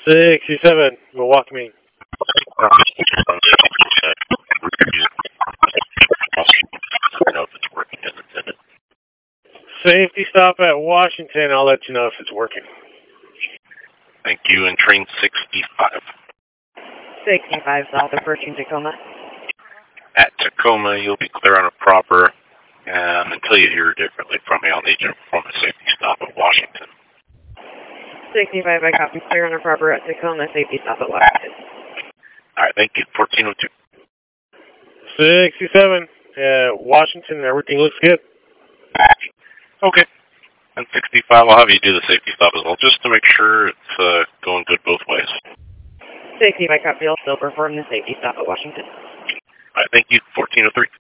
67, Milwaukee, Maine. Safety stop at Washington. I'll let you know if it's working. Thank you. And train 65. 65 south approaching Tacoma. At Tacoma, you'll be clear on a proper. Until you hear differently from me, I'll need you to perform a safety stop at Washington. 65, I copy. Clear on a proper at Tacoma. Safety stop at Washington. All right, thank you. 1402. 67, Washington. Everything looks good. Okay. And 65, I'll have you do the safety stop as well, just to make sure it's going good both ways. 65, copy. I'll still perform the safety stop at Washington. All right, thank you. 1403.